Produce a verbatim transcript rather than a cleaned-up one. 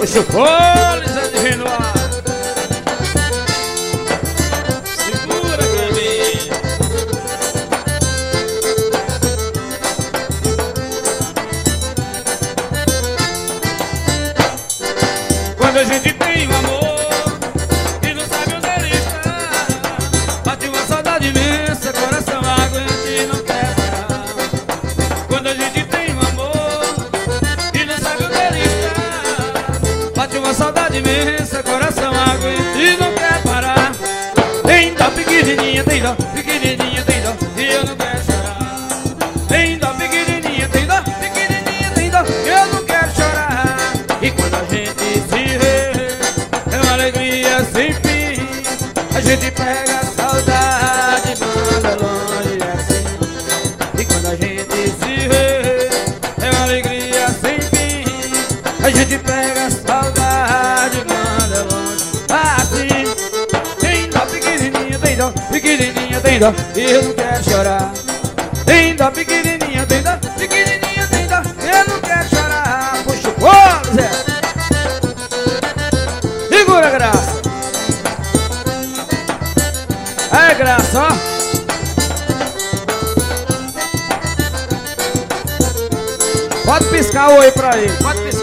Puxa o fole, Zé Divino. Segura pra mim. Quando a gente tem um amor e não sabe onde ele está, bate uma saudade imensa, coração aguenta e não quer parar. Quando a gente tem um amor e não sabe onde ele está, bate uma saudade imensa, coração aguenta e não quer parar. Tem dó pequenininha, tem dó pequenininha, tem dó e eu não quero chorar. Tem dó pequenininha, tem dó pequenininha, tem dó e eu não quero chorar. E quando a gente se vê, é uma alegria sem fim. A gente pega a saudade, manda longe assim. E quando a gente se vê, é uma alegria sem fim. A gente pega a saudade, manda longe assim. Tem dó pequenininha, tem dó pequenininha, tem dó e eu não quero chorar. Tem dó pequenininha, tem dó pequenininha, tem dó e eu não quero chorar. Puxa o colo, Zé. Segura, Graça. Aí, Graça, ó. Pode piscar o oi pra ele. Pode piscar.